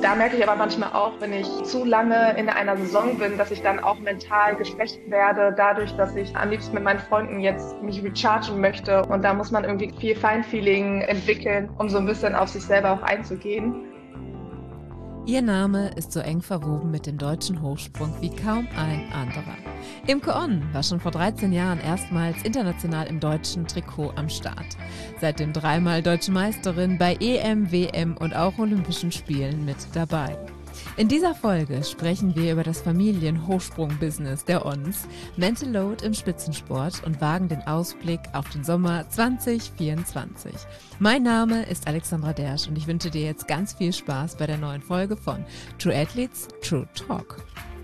Da merke ich aber manchmal auch, wenn ich zu lange in einer Saison bin, dass ich dann auch mental geschwächt werde, dadurch, dass ich am liebsten mit meinen Freunden jetzt mich rechargen möchte. Und da muss man irgendwie viel Feinfeeling entwickeln, um so ein bisschen auf sich selber auch einzugehen. Ihr Name ist so eng verwoben mit dem deutschen Hochsprung wie kaum ein anderer. Imke Onn war schon vor 13 Jahren erstmals international im deutschen Trikot am Start. Seitdem dreimal deutsche Meisterin bei EM, WM und auch Olympischen Spielen mit dabei. In dieser Folge sprechen wir über das Familien-Hochsprung-Business der Ons, Mental Load im Spitzensport und wagen den Ausblick auf den Sommer 2024. Mein Name ist Alexandra Dersch und ich wünsche dir jetzt ganz viel Spaß bei der neuen Folge von True Athletes, True Talk.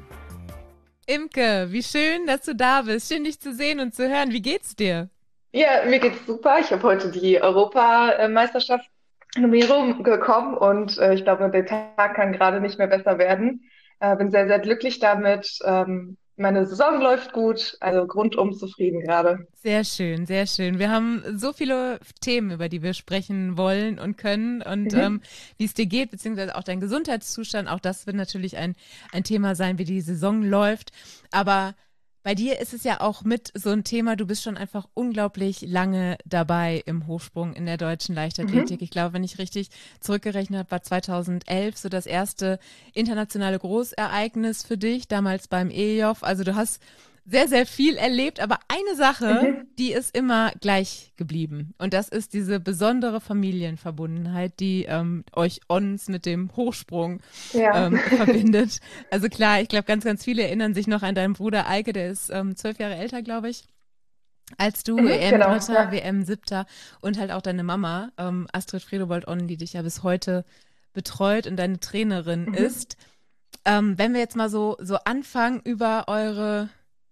Imke, wie schön, dass du da bist. Schön, dich zu sehen und zu hören. Wie geht's dir? Ja, mir geht's super. Ich habe heute die Europameisterschaft Nominierung bekommen und ich glaube, der Tag kann gerade nicht mehr besser werden. Bin sehr, sehr glücklich damit. Meine Saison läuft gut, also rundum zufrieden gerade. Sehr schön, sehr schön. Wir haben so viele Themen, über die wir sprechen wollen und können und Mhm. wie es dir geht, beziehungsweise auch dein Gesundheitszustand. Auch das wird natürlich ein Thema sein, wie die Saison läuft. Aber bei dir ist es ja auch mit so ein Thema, du bist schon einfach unglaublich lange dabei im Hochsprung in der deutschen Leichtathletik. Mhm. Ich glaube, wenn ich richtig zurückgerechnet habe, war 2011 so das erste internationale Großereignis für dich, damals beim EJOF. Also du hast sehr, sehr viel erlebt, aber eine Sache, Mhm. die ist immer gleich geblieben. Und das ist diese besondere Familienverbundenheit, die euch uns mit dem Hochsprung Ja. verbindet. Also klar, ich glaube, ganz, ganz viele erinnern sich noch an deinen Bruder Eike, der ist 12 Jahre älter, glaube ich, als du, Mhm. Genau. EM-Dritter, Ja. WM-Siebter und halt auch deine Mama, Astrid Fridobold-Onnen, die dich ja bis heute betreut und deine Trainerin Mhm. ist. Wenn wir jetzt mal so anfangen, über eure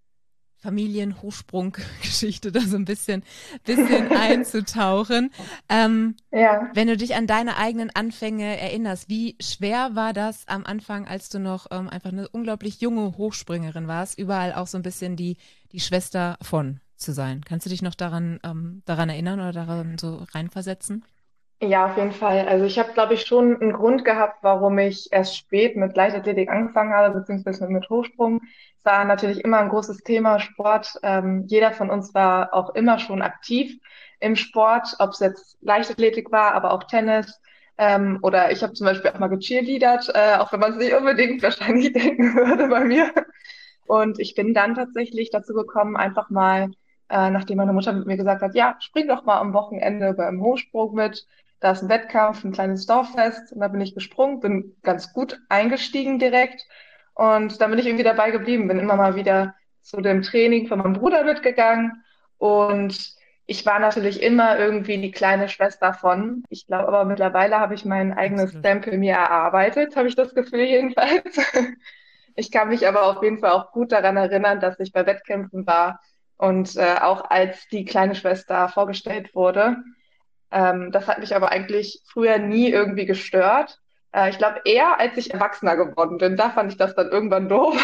Familienhochsprung-Geschichte da so ein bisschen einzutauchen. Ja. Wenn du dich an deine eigenen Anfänge erinnerst, wie schwer war das am Anfang, als du noch einfach eine unglaublich junge Hochspringerin warst, überall auch so ein bisschen die Schwester von zu sein? Kannst du dich noch daran erinnern oder daran so reinversetzen? Ja, auf jeden Fall. Also ich habe, glaube ich, schon einen Grund gehabt, warum ich erst spät mit Leichtathletik angefangen habe, beziehungsweise mit Hochsprung. Es war natürlich immer ein großes Thema Sport. Jeder von uns war auch immer schon aktiv im Sport, ob es jetzt Leichtathletik war, aber auch Tennis. Oder ich habe zum Beispiel auch mal gecheerleadert, auch wenn man es nicht unbedingt wahrscheinlich denken würde bei mir. Und ich bin dann tatsächlich dazu gekommen, einfach mal, nachdem meine Mutter mit mir gesagt hat, ja, spring doch mal am Wochenende beim Hochsprung mit. Da ist ein Wettkampf, ein kleines Dorffest. Und da bin ich gesprungen, bin ganz gut eingestiegen direkt. Und dann bin ich irgendwie dabei geblieben, bin immer mal wieder zu dem Training von meinem Bruder mitgegangen. Und ich war natürlich immer irgendwie die kleine Schwester von. Ich glaube aber mittlerweile habe ich mein eigenes Absolut. Stempel mir erarbeitet, habe ich das Gefühl jedenfalls. Ich kann mich aber auf jeden Fall auch gut daran erinnern, dass ich bei Wettkämpfen war und auch als die kleine Schwester vorgestellt wurde. Das hat mich aber eigentlich früher nie irgendwie gestört. Ich glaube eher, als ich erwachsener geworden bin. Da fand ich das dann irgendwann doof.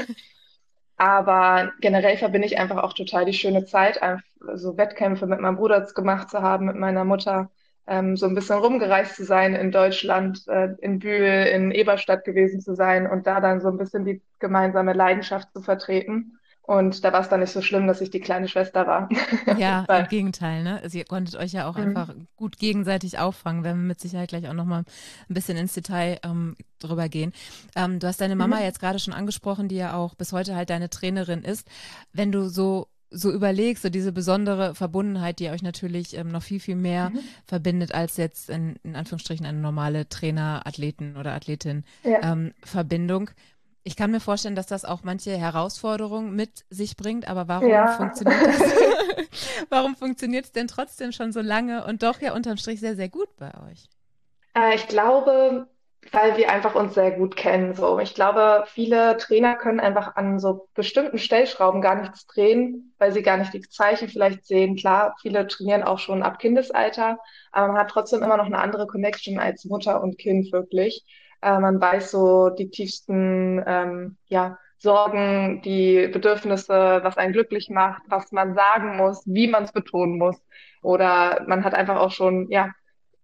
Aber generell verbinde ich einfach auch total die schöne Zeit, einfach so Wettkämpfe mit meinem Bruder gemacht zu haben, mit meiner Mutter, so ein bisschen rumgereist zu sein in Deutschland, in Bühl, in Eberstadt gewesen zu sein und da dann so ein bisschen die gemeinsame Leidenschaft zu vertreten. Und da war es dann nicht so schlimm, dass ich die kleine Schwester war. Auf jeden Ja, im Fall. Gegenteil, ne? Also ihr konntet euch ja auch einfach Mhm. gut gegenseitig auffangen. Wenn wir mit Sicherheit gleich auch nochmal ein bisschen ins Detail drüber gehen. Du hast deine Mama Mhm. jetzt gerade schon angesprochen, die ja auch bis heute halt deine Trainerin ist. Wenn du so überlegst, so diese besondere Verbundenheit, die euch natürlich noch viel, viel mehr Mhm. verbindet als jetzt in Anführungsstrichen eine normale Trainer-Athleten- oder Ja, Athletin-Verbindung. Ich kann mir vorstellen, dass das auch manche Herausforderungen mit sich bringt, aber warum ja. funktioniert das? Warum funktioniert es denn trotzdem schon so lange und doch ja unterm Strich sehr, sehr gut bei euch? Ich glaube, weil wir einfach uns sehr gut kennen. So, ich glaube, viele Trainer können einfach an so bestimmten Stellschrauben gar nichts drehen, weil sie gar nicht die Zeichen vielleicht sehen. Klar, viele trainieren auch schon ab Kindesalter, aber man hat trotzdem immer noch eine andere Connection als Mutter und Kind wirklich. Man weiß so die tiefsten, ja, Sorgen, die Bedürfnisse, was einen glücklich macht, was man sagen muss, wie man es betonen muss. Oder man hat einfach auch schon, ja,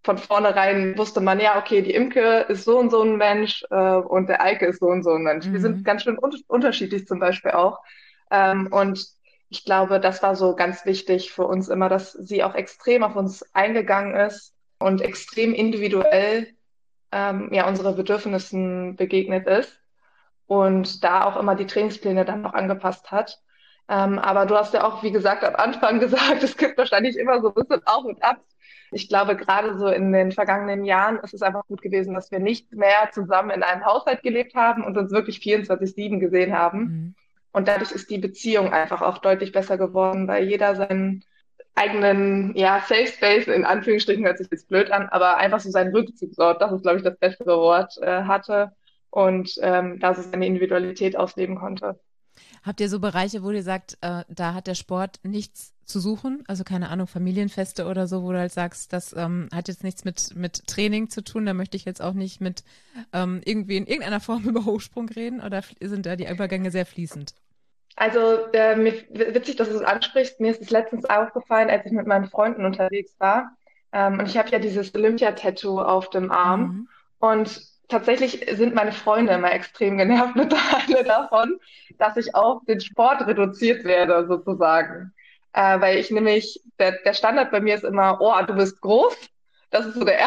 von vornherein wusste man, ja, okay, die Imke ist so und so ein Mensch und der Eike ist so und so ein Mensch. Wir sind Mhm. ganz schön unterschiedlich zum Beispiel auch. Und ich glaube, das war so ganz wichtig für uns immer, dass sie auch extrem auf uns eingegangen ist und extrem individuell ja, unsere Bedürfnissen begegnet ist und da auch immer die Trainingspläne dann noch angepasst hat. Aber du hast ja auch, wie gesagt, am Anfang gesagt, es gibt wahrscheinlich immer so ein bisschen Auf und Ab. Ich glaube, gerade so in den vergangenen Jahren ist es einfach gut gewesen, dass wir nicht mehr zusammen in einem Haushalt gelebt haben und uns wirklich 24/7 gesehen haben. Mhm. Und dadurch ist die Beziehung einfach auch deutlich besser geworden, weil jeder seinen eigenen, ja, Safe Space, in Anführungsstrichen hört sich jetzt blöd an, aber einfach so seinen Rückzugsort, das ist, glaube ich, das bessere Wort, hatte und da so seine Individualität ausleben konnte. Habt ihr so Bereiche, wo ihr sagt, da hat der Sport nichts zu suchen? Also keine Ahnung, Familienfeste oder so, wo du halt sagst, das hat jetzt nichts mit Training zu tun, da möchte ich jetzt auch nicht mit irgendwie in irgendeiner Form über Hochsprung reden oder sind da die Übergänge sehr fließend? Also witzig, dass du es ansprichst. Mir ist es letztens aufgefallen, als ich mit meinen Freunden unterwegs war. Und ich habe ja dieses Olympia-Tattoo auf dem Arm. Mhm. Und tatsächlich sind meine Freunde immer extrem genervt mittlerweile davon, dass ich auf den Sport reduziert werde, sozusagen. Weil ich nämlich, der Standard bei mir ist immer, oh, du bist groß. Das ist so der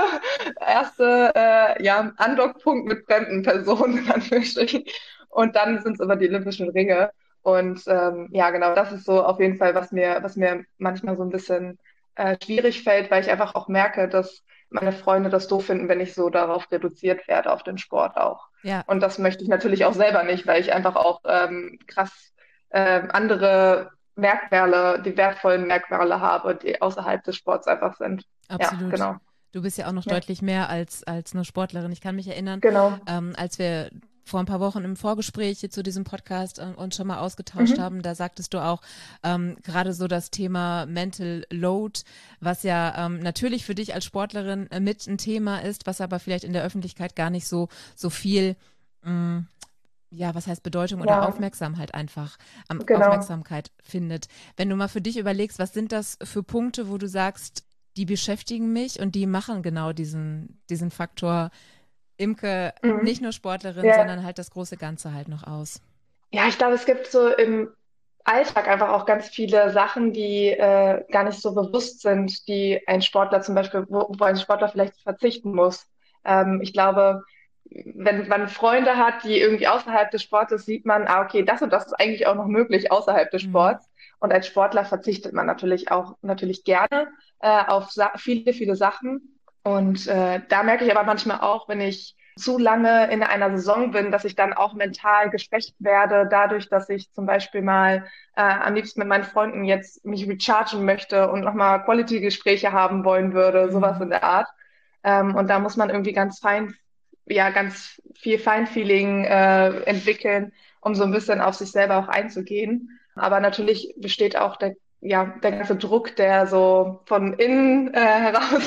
erste ja, Andockpunkt mit fremden Personen, in Anführungsstrichen. Und dann sind es immer die Olympischen Ringe. Und ja, genau, das ist so auf jeden Fall, was mir manchmal so ein bisschen schwierig fällt, weil ich einfach auch merke, dass meine Freunde das doof finden, wenn ich so darauf reduziert werde, auf den Sport auch. Ja, Und das möchte ich natürlich auch selber nicht, weil ich einfach auch krass andere Merkmale, die wertvollen Merkmale habe, die außerhalb des Sports einfach sind. Ja, absolut. genau. Du bist ja auch noch Ja, deutlich mehr als nur Sportlerin. Ich kann mich erinnern, genau. als wir vor ein paar Wochen im Vorgespräch hier zu diesem Podcast uns schon mal ausgetauscht Mhm. haben, da sagtest du auch gerade so das Thema Mental Load, was ja natürlich für dich als Sportlerin mit ein Thema ist, was aber vielleicht in der Öffentlichkeit gar nicht so viel ja, was heißt Bedeutung oder Ja, Aufmerksamkeit einfach, genau. Aufmerksamkeit findet. Wenn du mal für dich überlegst, was sind das für Punkte, wo du sagst, die beschäftigen mich und die machen genau diesen Faktor Imke, nicht Mhm. nur Sportlerin, Ja, sondern halt das große Ganze halt noch aus. ja, ich glaube, es gibt so im Alltag einfach auch ganz viele Sachen, die gar nicht so bewusst sind, die ein Sportler zum Beispiel, wo ein Sportler vielleicht verzichten muss. Ich glaube, wenn man Freunde hat, die irgendwie außerhalb des Sportes, sieht man, ah, okay, das und das ist eigentlich auch noch möglich außerhalb des Mhm. Sports. Und als Sportler verzichtet man natürlich auch natürlich gerne auf viele, viele Sachen. Und da merke ich aber manchmal auch, wenn ich zu lange in einer Saison bin, dass ich dann auch mental geschwächt werde, dadurch, dass ich zum Beispiel mal am liebsten mit meinen Freunden jetzt mich rechargen möchte und nochmal Quality-Gespräche haben wollen würde, sowas Mhm. in der Art. Und da muss man irgendwie ganz fein, ja, ganz viel Feinfeeling entwickeln, um so ein bisschen auf sich selber auch einzugehen. Aber natürlich besteht auch der ganze Druck, der so von innen heraus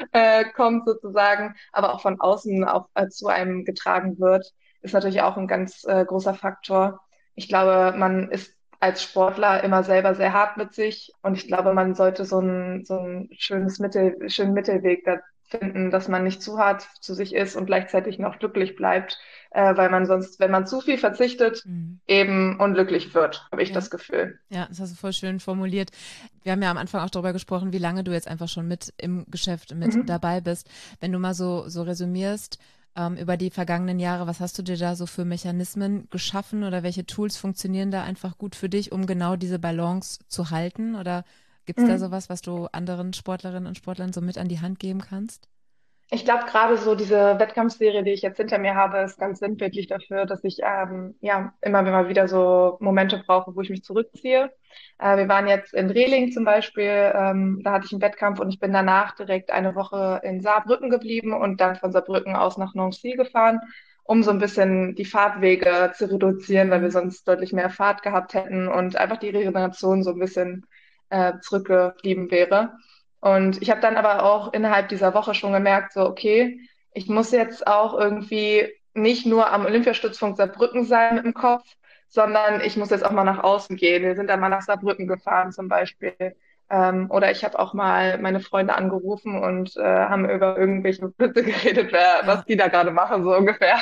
kommt sozusagen, aber auch von außen auch zu einem getragen wird, ist natürlich auch ein ganz großer Faktor. Ich glaube, man ist als Sportler immer selber sehr hart mit sich und ich glaube, man sollte so ein schönen Mittelweg da finden, dass man nicht zu hart zu sich ist und gleichzeitig noch glücklich bleibt, weil man sonst, wenn man zu viel verzichtet, Mhm. eben unglücklich wird, habe ich Ja. das Gefühl. Ja, das hast du voll schön formuliert. Wir haben ja am Anfang auch darüber gesprochen, wie lange du jetzt einfach schon mit im Geschäft mit Mhm. dabei bist. Wenn du mal so resümierst, über die vergangenen Jahre, was hast du dir da so für Mechanismen geschaffen oder welche Tools funktionieren da einfach gut für dich, um genau diese Balance zu halten? Oder gibt es da Mhm. sowas, was du anderen Sportlerinnen und Sportlern so mit an die Hand geben kannst? Ich glaube, gerade so diese Wettkampfserie, die ich jetzt hinter mir habe, ist ganz sinnbildlich dafür, dass ich ja immer mal wieder so Momente brauche, wo ich mich zurückziehe. Wir waren jetzt in Rehling zum Beispiel, da hatte ich einen Wettkampf und ich bin danach direkt eine Woche in Saarbrücken geblieben und dann von Saarbrücken aus nach Nancy gefahren, um so ein bisschen die Fahrtwege zu reduzieren, weil wir Mhm. sonst deutlich mehr Fahrt gehabt hätten und einfach die Regeneration so ein bisschen zurückgeblieben wäre. Und ich habe dann aber auch innerhalb dieser Woche schon gemerkt, so, okay, ich muss jetzt auch irgendwie nicht nur am Olympiastützpunkt Saarbrücken sein mit dem Kopf, sondern ich muss jetzt auch mal nach außen gehen. Wir sind dann mal nach Saarbrücken gefahren zum Beispiel. Oder ich habe auch mal meine Freunde angerufen und haben über irgendwelche Witze geredet, was Ja, die da gerade machen, so ungefähr.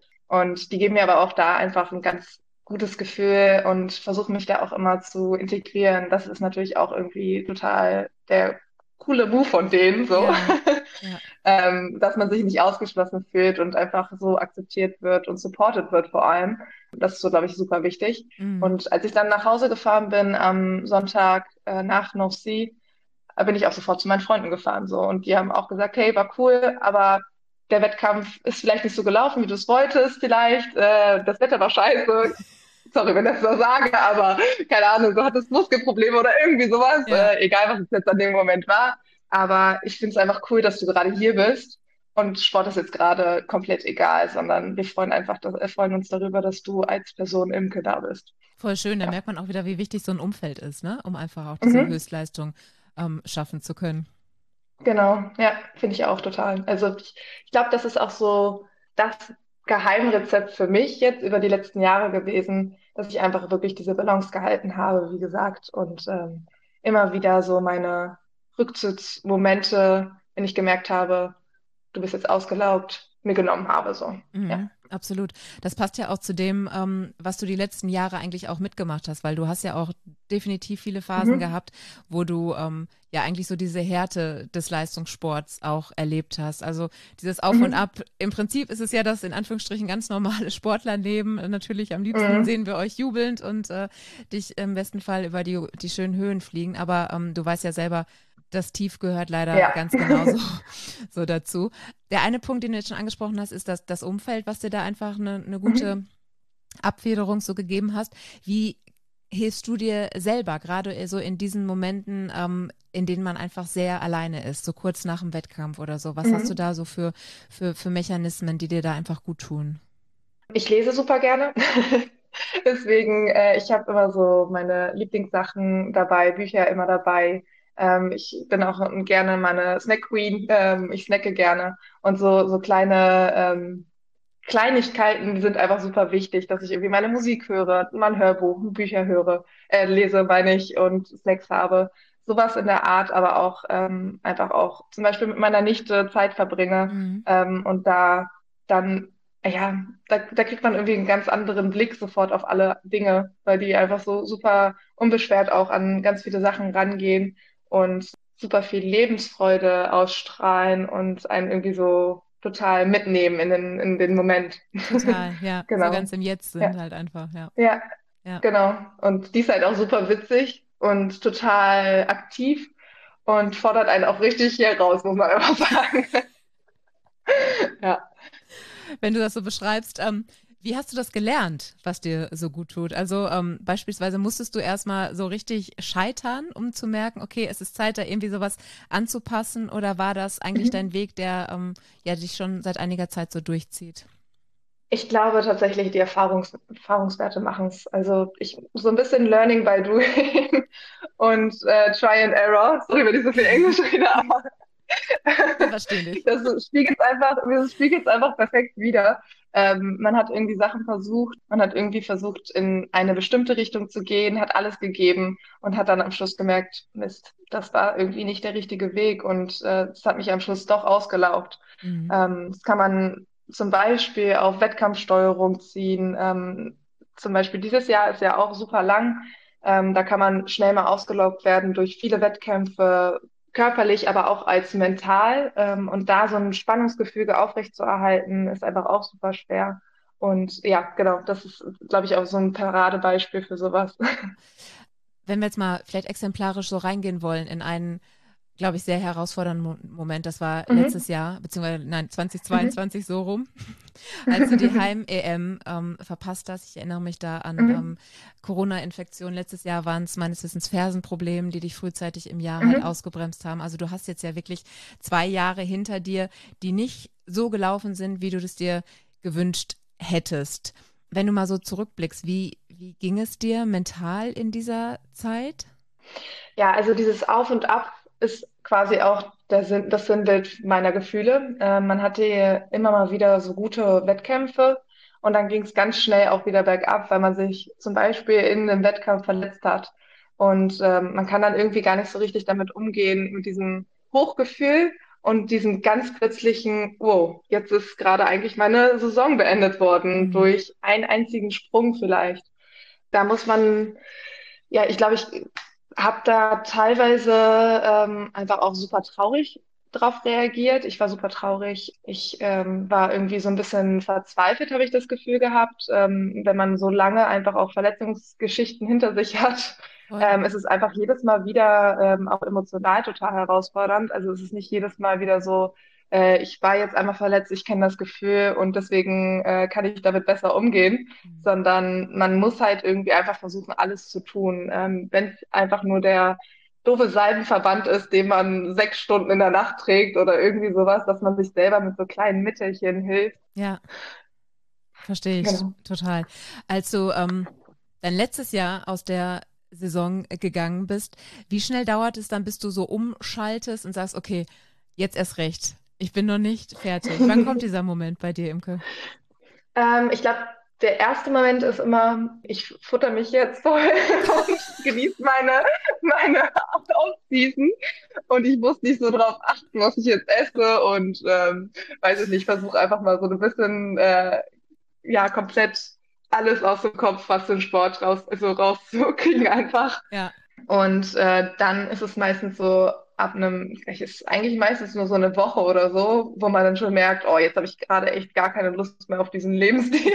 Und die geben mir aber auch da einfach ein ganz gutes Gefühl und versuchen mich da auch immer zu integrieren. Das ist natürlich auch irgendwie total der coole Move von denen, so, ja, ja. dass man sich nicht ausgeschlossen fühlt und einfach so akzeptiert wird und supported wird vor allem. Das ist so, glaube ich, super wichtig. Mhm. Und als ich dann nach Hause gefahren bin am Sonntag nach North Sea, bin ich auch sofort zu meinen Freunden gefahren, so. Und die haben auch gesagt, hey, war cool, aber der Wettkampf ist vielleicht nicht so gelaufen, wie du es wolltest, vielleicht. Das Wetter war scheiße. Sorry, wenn ich das so sage, aber keine Ahnung, du hattest Muskelprobleme oder irgendwie sowas, Ja, egal was es jetzt an dem Moment war. Aber ich finde es einfach cool, dass du gerade hier bist. Und Sport ist jetzt gerade komplett egal, sondern wir freuen uns darüber, dass du als Person Imke da bist. voll schön. Da Ja. merkt man auch wieder, wie wichtig so ein Umfeld ist, ne? Um einfach auch diese Mhm. Höchstleistung schaffen zu können. Genau, ja, finde ich auch total. Also ich glaube, das ist auch so das Geheimrezept für mich jetzt über die letzten Jahre gewesen, dass ich einfach wirklich diese Balance gehalten habe, wie gesagt, und immer wieder so meine Rückzugsmomente, wenn ich gemerkt habe, du bist jetzt ausgelaugt, mir genommen habe, so. Ja. Mhm, absolut. Das passt ja auch zu dem, was du die letzten Jahre eigentlich auch mitgemacht hast, weil du hast ja auch definitiv viele Phasen Mhm. gehabt, wo du ja eigentlich so diese Härte des Leistungssports auch erlebt hast. Also dieses Auf und Mhm. Ab. Im Prinzip ist es ja das in Anführungsstrichen ganz normale Sportlerleben. Natürlich am liebsten Mhm. sehen wir euch jubelnd und dich im besten Fall über die schönen Höhen fliegen. Aber du weißt ja selber, das Tief gehört leider Ja. ganz genauso so dazu. Der eine Punkt, den du jetzt schon angesprochen hast, ist das Umfeld, was dir da einfach eine Mhm. gute Abfederung so gegeben hast. Wie hilfst du dir selber, gerade so in diesen Momenten, in denen man einfach sehr alleine ist, so kurz nach dem Wettkampf oder so? Was hast du Mhm. da so für Mechanismen, die dir da einfach gut tun? Ich lese super gerne. Deswegen, ich habe immer so meine Lieblingssachen dabei, Bücher immer dabei. Ich bin auch gerne meine Snack Queen. Ich snacke gerne. Und so kleine Kleinigkeiten, die sind einfach super wichtig, dass ich irgendwie meine Musik höre, mal ein Hörbuch, Bücher höre, lese, meine ich, und Snacks habe. Sowas in der Art, aber auch einfach auch zum Beispiel mit meiner Nichte Zeit verbringe Mhm. und da dann, ja, da kriegt man irgendwie einen ganz anderen Blick sofort auf alle Dinge, weil die einfach so super unbeschwert auch an ganz viele Sachen rangehen und super viel Lebensfreude ausstrahlen und einen irgendwie so total mitnehmen in den Moment. Total, ja. So Genau. ganz im Jetzt Ja, sind halt einfach, ja. ja, Ja. genau. Und die ist halt auch super witzig und total aktiv und fordert einen auch richtig hier raus, muss man einfach sagen. Ja. Wenn du das so beschreibst, wie hast du das gelernt, was dir so gut tut? Also beispielsweise musstest du erstmal so richtig scheitern, um zu merken, okay, es ist Zeit, da irgendwie sowas anzupassen, oder war das eigentlich Mhm. dein Weg, der ja dich schon seit einiger Zeit so durchzieht? Ich glaube tatsächlich, die Erfahrungswerte machen es. Also ich so ein bisschen Learning by doing und Try and Error. Sorry, wenn ich so viel Englisch rede, aber Wir verstehen dich. das spiegelt es einfach perfekt wider. Man hat irgendwie Sachen versucht, man hat irgendwie versucht, in eine bestimmte Richtung zu gehen, hat alles gegeben und hat dann am Schluss gemerkt, Mist, das war irgendwie nicht der richtige Weg und es hat mich am Schluss doch ausgelaugt. Mhm. Das kann man zum Beispiel auf Wettkampfsteuerung ziehen. Zum Beispiel dieses Jahr ist ja auch super lang. Da kann man schnell mal ausgelaugt werden durch viele Wettkämpfe, körperlich, aber auch als mental. Und da so ein Spannungsgefüge aufrechtzuerhalten, ist einfach auch super schwer. Und ja, genau, das ist, glaube ich, auch so ein Paradebeispiel für sowas. Wenn wir jetzt mal vielleicht exemplarisch so reingehen wollen in einen, glaube ich, sehr herausfordernden Moment, das war letztes Mhm. Jahr, beziehungsweise nein, Mhm. 2022 so rum, als du die Heim-EM verpasst hast. Ich erinnere mich da an Mhm. Corona-Infektionen. Letztes Jahr waren es meines Wissens Fersenprobleme, die dich frühzeitig im Jahr halt Mhm. ausgebremst haben. Also du hast jetzt ja wirklich 2 Jahre hinter dir, die nicht so gelaufen sind, wie du das dir gewünscht hättest. Wenn du mal so zurückblickst, wie ging es dir mental in dieser Zeit? Ja, also dieses Auf und Ab ist quasi auch das Sinnbild meiner Gefühle. Man hatte hier immer mal wieder so gute Wettkämpfe und dann ging es ganz schnell auch wieder bergab, weil man sich zum Beispiel in einem Wettkampf verletzt hat. Und man kann dann irgendwie gar nicht so richtig damit umgehen, mit diesem Hochgefühl und diesem ganz plötzlichen, wow, jetzt ist gerade eigentlich meine Saison beendet worden, Mhm. durch einen einzigen Sprung vielleicht. Da muss man, ja, ich glaube, ich habe da teilweise einfach auch super traurig drauf reagiert. Ich war super traurig. Ich war irgendwie so ein bisschen verzweifelt, habe ich das Gefühl gehabt. Wenn man so lange einfach auch Verletzungsgeschichten hinter sich hat, Voll. es ist einfach jedes Mal wieder auch emotional total herausfordernd. Also es ist nicht jedes Mal wieder so, ich war jetzt einmal verletzt, ich kenne das Gefühl und deswegen kann ich damit besser umgehen, Mhm. sondern man muss halt irgendwie einfach versuchen, alles zu tun. Wenn es einfach nur der doofe Seidenverband ist, den man 6 Stunden in der Nacht trägt oder irgendwie sowas, dass man sich selber mit so kleinen Mittelchen hilft. Ja, verstehe ich Genau. total. Als du dann letztes Jahr aus der Saison gegangen bist, wie schnell dauert es dann, bis du so umschaltest und sagst, okay, jetzt erst recht. Ich bin noch nicht fertig. Wann kommt dieser Moment bei dir, Imke? Ich glaube, der erste Moment ist immer, ich futter mich jetzt voll und genieße meine Off-Season und ich muss nicht so drauf achten, was ich jetzt esse und weiß ich nicht, versuche einfach mal so ein bisschen, ja, komplett alles aus dem Kopf, was den Sport rauszukriegen einfach. Ja, Und dann ist es meistens so ab einem, es ist eigentlich meistens nur so eine Woche oder so, wo man dann schon merkt, oh, jetzt habe ich gerade echt gar keine Lust mehr auf diesen Lebensstil,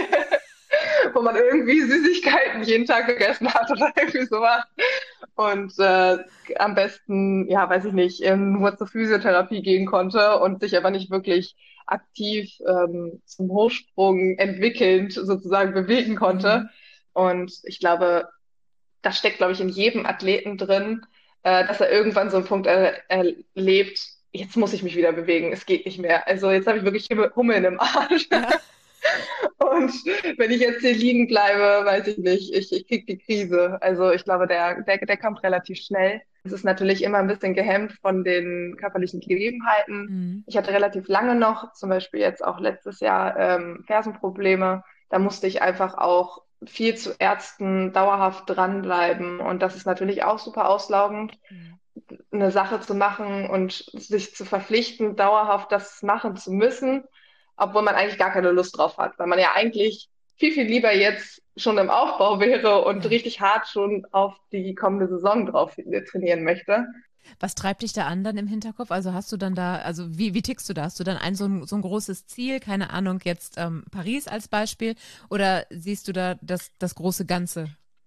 wo man irgendwie Süßigkeiten jeden Tag gegessen hat oder irgendwie sowas. Und am besten, ja, weiß ich nicht, nur zur Physiotherapie gehen konnte und sich aber nicht wirklich aktiv zum Hochsprung entwickelnd sozusagen bewegen konnte. mhm. Und ich glaube, das steckt, glaube ich, in jedem Athleten drin, dass er irgendwann so einen Punkt erlebt, jetzt muss ich mich wieder bewegen, es geht nicht mehr. Also jetzt habe ich wirklich Hummeln im Arsch. Ja, Und wenn ich jetzt hier liegen bleibe, weiß ich nicht, ich krieg die Krise. Also ich glaube, der kommt relativ schnell. Es ist natürlich immer ein bisschen gehemmt von den körperlichen Gegebenheiten. mhm. Ich hatte relativ lange noch, zum Beispiel jetzt auch letztes Jahr, Fersenprobleme. Da musste ich einfach auch viel zu Ärzten dauerhaft dranbleiben. Und das ist natürlich auch super auslaugend, Mhm. eine Sache zu machen und sich zu verpflichten, dauerhaft das machen zu müssen, obwohl man eigentlich gar keine Lust drauf hat, weil man ja eigentlich viel, viel lieber jetzt schon im Aufbau wäre und Ja. richtig hart schon auf die kommende Saison drauf trainieren möchte. Was treibt dich da an dann im Hinterkopf? Also hast du dann da, also wie tickst du da? Hast du dann so ein großes Ziel, keine Ahnung, jetzt Paris als Beispiel, oder siehst du da das große Ganze?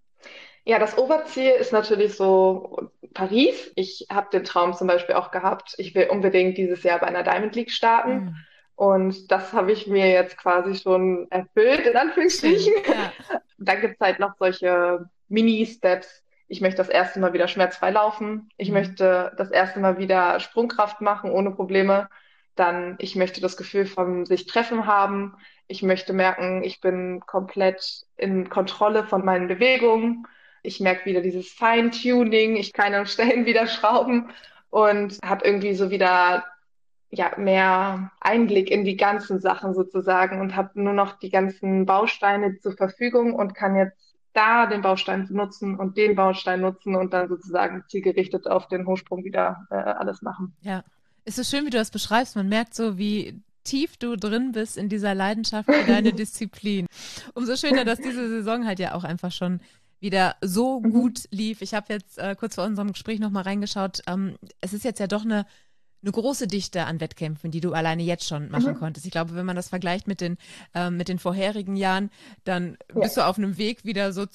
Ja, das Oberziel ist natürlich so Paris. Ich habe den Traum zum Beispiel auch gehabt, ich will unbedingt dieses Jahr bei einer Diamond League starten. Mhm. Und das habe ich mir jetzt quasi schon erfüllt, in Schön, Anführungsstrichen. ja. Dann gibt's halt noch solche Mini-Steps. Ich möchte das erste Mal wieder schmerzfrei laufen. Ich Mhm. möchte das erste Mal wieder Sprungkraft machen ohne Probleme. Dann, ich möchte das Gefühl von sich treffen haben. Ich möchte merken, ich bin komplett in Kontrolle von meinen Bewegungen. Ich merke wieder dieses Feintuning. Ich kann an Stellen wieder schrauben und habe irgendwie so wieder ja, mehr Einblick in die ganzen Sachen sozusagen und habe nur noch die ganzen Bausteine zur Verfügung und kann jetzt da den Baustein nutzen und den Baustein nutzen und dann sozusagen zielgerichtet auf den Hochsprung wieder alles machen. Ja. Es ist schön, wie du das beschreibst. Man merkt so, wie tief du drin bist in dieser Leidenschaft für deine Disziplin. Umso schöner, dass diese Saison halt ja auch einfach schon wieder so Mhm. gut lief. Ich habe jetzt kurz vor unserem Gespräch nochmal reingeschaut. Es ist jetzt ja doch eine große Dichte an Wettkämpfen, die du alleine jetzt schon machen Mhm. konntest. Ich glaube, wenn man das vergleicht mit den vorherigen Jahren, dann Ja. bist du auf einem Weg wieder so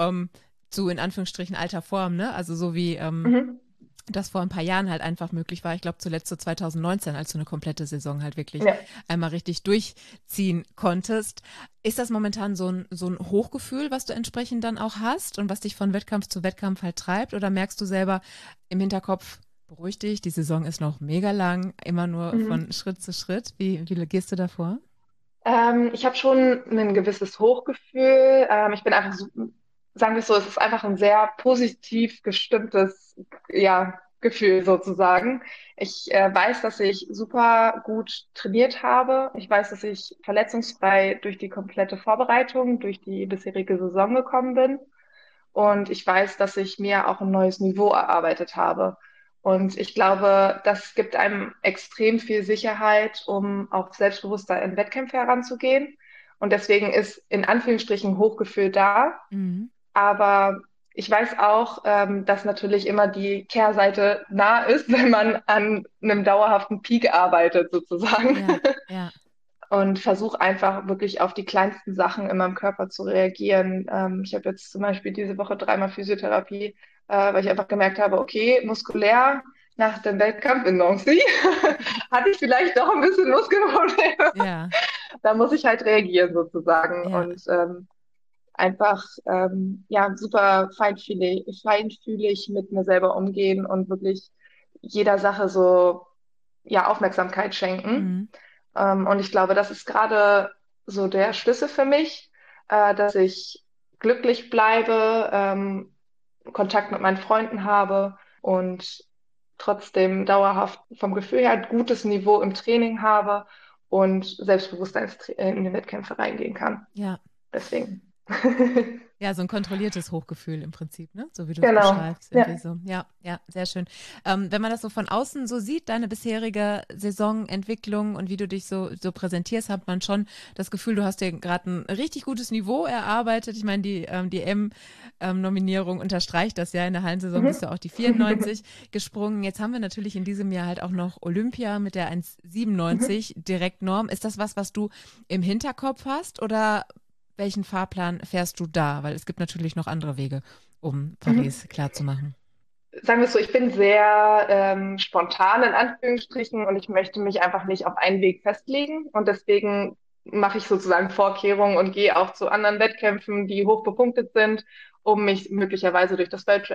zu in Anführungsstrichen alter Form, ne? Also so wie Mhm. das vor ein paar Jahren halt einfach möglich war. Ich glaube zuletzt so 2019, als du eine komplette Saison halt wirklich Ja. einmal richtig durchziehen konntest. Ist das momentan so ein Hochgefühl, was du entsprechend dann auch hast und was dich von Wettkampf zu Wettkampf halt treibt? Oder merkst du selber im Hinterkopf, beruhig dich, die Saison ist noch mega lang, immer nur Mhm. von Schritt zu Schritt? Wie gehst du da vor? Ich habe schon ein gewisses Hochgefühl. Ich bin einfach so, sagen wir es so, es ist einfach ein sehr positiv gestimmtes, ja, Gefühl sozusagen. Ich weiß, dass ich super gut trainiert habe. Ich weiß, dass ich verletzungsfrei durch die komplette Vorbereitung, durch die bisherige Saison gekommen bin. und ich weiß, dass ich mir auch ein neues Niveau erarbeitet habe. Und ich glaube, das gibt einem extrem viel Sicherheit, um auch selbstbewusster in Wettkämpfe heranzugehen. Und deswegen ist in Anführungsstrichen Hochgefühl da. Mhm. Aber ich weiß auch, dass natürlich immer die Kehrseite nah ist, wenn man an einem dauerhaften Peak arbeitet, sozusagen. Ja, ja. Und versuche einfach wirklich auf die kleinsten Sachen in meinem Körper zu reagieren. Ich habe jetzt zum Beispiel diese Woche dreimal Physiotherapie, weil ich einfach gemerkt habe, okay, muskulär nach dem Wettkampf in Nancy hatte ich vielleicht doch ein bisschen Muskelprobleme. Ja, Da muss ich halt reagieren sozusagen ja. und einfach ja super feinfühlig mit mir selber umgehen und wirklich jeder Sache so ja Aufmerksamkeit schenken. Mhm. Und ich glaube, das ist gerade so der Schlüssel für mich, dass ich glücklich bleibe, Kontakt mit meinen Freunden habe und trotzdem dauerhaft vom Gefühl her ein gutes Niveau im Training habe und selbstbewusster in die Wettkämpfe reingehen kann. Ja. Deswegen. Ja, so ein kontrolliertes Hochgefühl im Prinzip, ne? So wie du es Genau. beschreibst, irgendwie Ja. so. Ja, ja, sehr schön. Wenn man das so von außen so sieht, deine bisherige Saisonentwicklung und wie du dich so präsentierst, hat man schon das Gefühl, du hast dir gerade ein richtig gutes Niveau erarbeitet. Ich meine, die M-Nominierung unterstreicht das ja. In der Hallensaison bist du Mhm. auch die 94 gesprungen. Jetzt haben wir natürlich in diesem Jahr halt auch noch Olympia mit der Mhm. 1,97 Direktnorm. Ist das was du im Hinterkopf hast oder welchen Fahrplan fährst du da? Weil es gibt natürlich noch andere Wege, um Mhm. Paris klarzumachen. Sagen wir es so, ich bin sehr spontan in Anführungsstrichen und ich möchte mich einfach nicht auf einen Weg festlegen und deswegen mache ich sozusagen Vorkehrungen und gehe auch zu anderen Wettkämpfen, die hoch bepunktet sind, um mich möglicherweise durch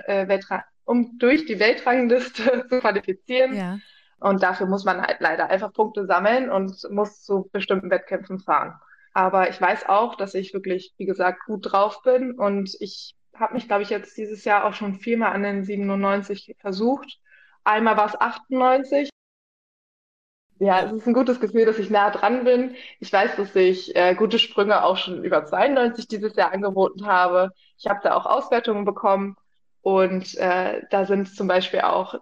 um durch die Weltrangliste zu qualifizieren. Ja, Und dafür muss man halt leider einfach Punkte sammeln und muss zu bestimmten Wettkämpfen fahren. Aber ich weiß auch, dass ich wirklich, wie gesagt, gut drauf bin und ich habe mich, glaube ich, jetzt dieses Jahr auch schon viermal an den 97 versucht. Einmal war es 98. Ja, es ja, ist ein gutes Gefühl, dass ich nah dran bin. Ich weiß, dass ich gute Sprünge auch schon über 92 dieses Jahr angeboten habe. Ich habe da auch Auswertungen bekommen und da sind zum Beispiel auch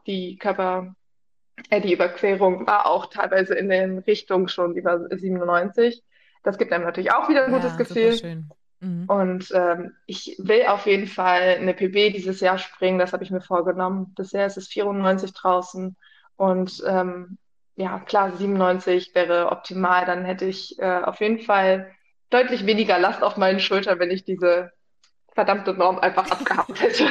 die Überquerung war auch teilweise in den Richtungen schon über 97. Das gibt einem natürlich auch wieder ein gutes ja, super Gefühl. schön. Mhm. Und ich will auf jeden Fall eine PB dieses Jahr springen, das habe ich mir vorgenommen. Bisher ist es 94 draußen und ja, klar, 97 wäre optimal. Dann hätte ich auf jeden Fall deutlich weniger Last auf meinen Schultern, wenn ich diese verdammte Norm einfach abgehabt hätte.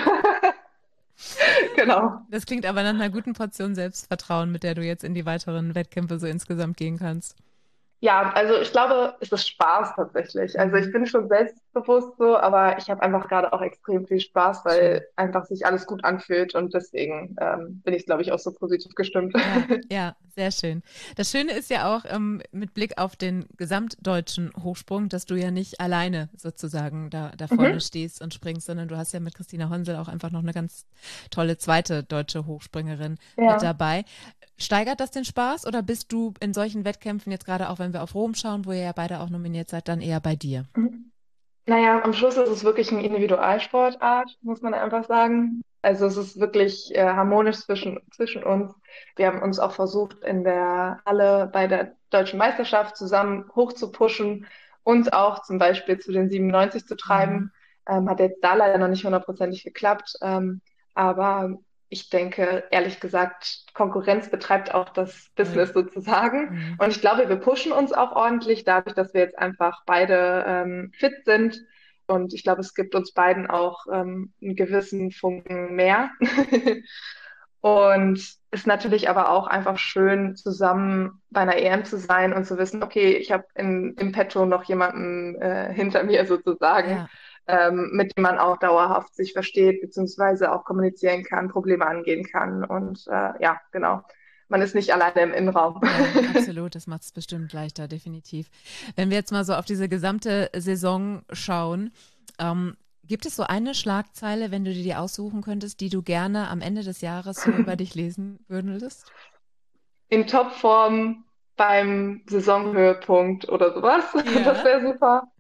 Genau. Das klingt aber nach einer guten Portion Selbstvertrauen, mit der du jetzt in die weiteren Wettkämpfe so insgesamt gehen kannst. Ja, also ich glaube, es ist Spaß tatsächlich. Also ich Mhm. bin schon selbstbewusst so, aber ich habe einfach gerade auch extrem viel Spaß, Schön. weil einfach sich alles gut anfühlt und deswegen bin ich, glaube ich, auch so positiv gestimmt. Ja, ja, sehr schön. Das Schöne ist ja auch mit Blick auf den gesamtdeutschen Hochsprung, dass du ja nicht alleine sozusagen da vorne Mhm. stehst und springst, sondern du hast ja mit Christina Honsel auch einfach noch eine ganz tolle zweite deutsche Hochspringerin mit Ja. dabei. Steigert das den Spaß oder bist du in solchen Wettkämpfen jetzt gerade auch, wenn wir auf Rom schauen, wo ihr ja beide auch nominiert seid, dann eher bei dir? Mhm. Naja, am Schluss ist es wirklich eine Individualsportart, muss man einfach sagen. Also es ist wirklich harmonisch zwischen uns. Wir haben uns auch versucht, in der Halle bei der Deutschen Meisterschaft zusammen hoch zu pushen und auch zum Beispiel zu den 97 zu Mhm. treiben. Hat jetzt da leider noch nicht hundertprozentig geklappt. Aber ich denke, ehrlich gesagt, Konkurrenz betreibt auch das Voll. Business sozusagen. Mhm. Und ich glaube, wir pushen uns auch ordentlich dadurch, dass wir jetzt einfach beide fit sind. Und ich glaube, es gibt uns beiden auch einen gewissen Funken mehr. Und ist natürlich aber auch einfach schön, zusammen bei einer EM zu sein und zu wissen, okay, ich habe im Petto noch jemanden hinter mir sozusagen, Ja. mit dem man auch dauerhaft sich versteht, beziehungsweise auch kommunizieren kann, Probleme angehen kann. Und ja, genau. Man ist nicht alleine im Innenraum. Ja, absolut. Das macht es bestimmt leichter, definitiv. Wenn wir jetzt mal so auf diese gesamte Saison schauen, gibt es so eine Schlagzeile, wenn du dir die aussuchen könntest, die du gerne am Ende des Jahres so über dich lesen würdest? In Topform beim Saisonhöhepunkt oder sowas. Das Ja. wäre super.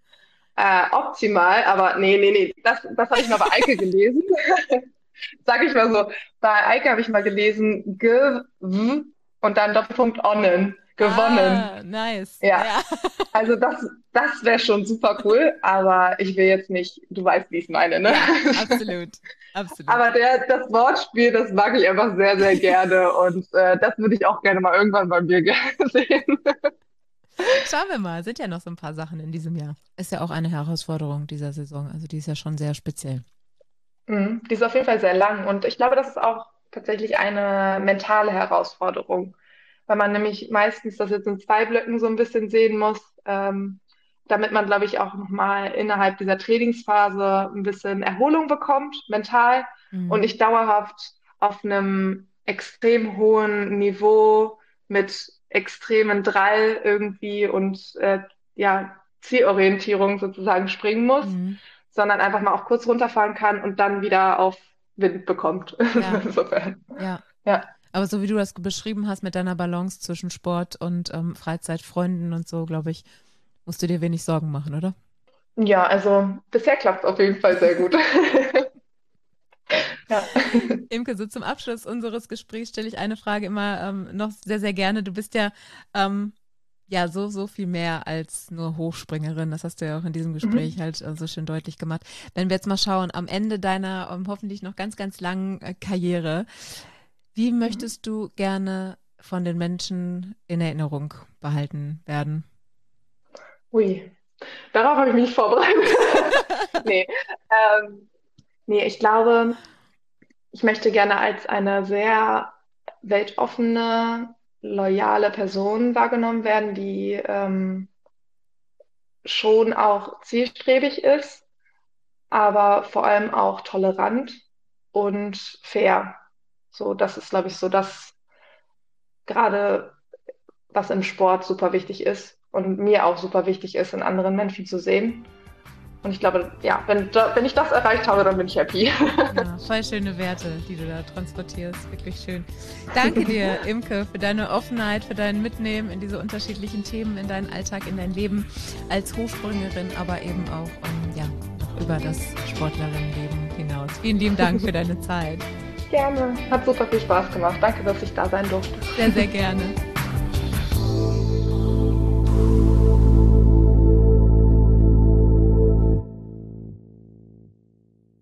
Optimal, aber nee, das habe ich mal bei Eike gelesen. Sag ich mal so, bei Eike habe ich mal gelesen, und dann Doppelpunkt onnen, gewonnen. Ah, nice. Ja, Ja. also das wäre schon super cool, aber ich will jetzt nicht, du weißt, wie ich es meine, ne? Ja, absolut. Absolut. Aber das Wortspiel, das mag ich einfach sehr, sehr gerne und das würde ich auch gerne mal irgendwann bei mir sehen. Schauen wir mal, sind ja noch so ein paar Sachen in diesem Jahr. Ist ja auch eine Herausforderung dieser Saison. Also die ist ja schon sehr speziell. Mhm. Die ist auf jeden Fall sehr lang und ich glaube, das ist auch tatsächlich eine mentale Herausforderung, weil man nämlich meistens das jetzt in zwei Blöcken so ein bisschen sehen muss, damit man, glaube ich, auch nochmal innerhalb dieser Trainingsphase ein bisschen Erholung bekommt, mental und Mhm. nicht dauerhaft auf einem extrem hohen Niveau mit extremen Drall irgendwie und ja, Zielorientierung sozusagen springen muss, Mhm. sondern einfach mal auch kurz runterfahren kann und dann wieder auf Wind bekommt. Ja, Insofern. ja. Ja. Aber so wie du das beschrieben hast mit deiner Balance zwischen Sport und Freizeit, Freunden und so, glaube ich, musst du dir wenig Sorgen machen, oder? Ja, also bisher klappt es auf jeden Fall sehr gut. Ja. Imke, so zum Abschluss unseres Gesprächs stelle ich eine Frage immer noch sehr, sehr gerne. Du bist ja ja so viel mehr als nur Hochspringerin. Das hast du ja auch in diesem Gespräch Mhm. halt so schön deutlich gemacht. Wenn wir jetzt mal schauen, am Ende deiner hoffentlich noch ganz, ganz langen Karriere, wie Mhm. möchtest du gerne von den Menschen in Erinnerung behalten werden? Ui, darauf habe ich mich nicht vorbereitet. Nee, ähm, nee, ich glaube, ich möchte gerne als eine sehr weltoffene, loyale Person wahrgenommen werden, die schon auch zielstrebig ist, aber vor allem auch tolerant und fair. So, das ist, glaube ich, so das gerade, was im Sport super wichtig ist und mir auch super wichtig ist, in anderen Menschen zu sehen. Und ich glaube, ja, wenn ich das erreicht habe, dann bin ich happy. Ja, voll schöne Werte, die du da transportierst. Wirklich schön. Danke dir, Imke, für deine Offenheit, für dein Mitnehmen in diese unterschiedlichen Themen, in deinen Alltag, in dein Leben als Hochspringerin, aber eben auch ja, noch über das Sportlerinnenleben hinaus. Vielen lieben Dank für deine Zeit. Gerne. Hat super viel Spaß gemacht. Danke, dass ich da sein durfte. Sehr, sehr gerne.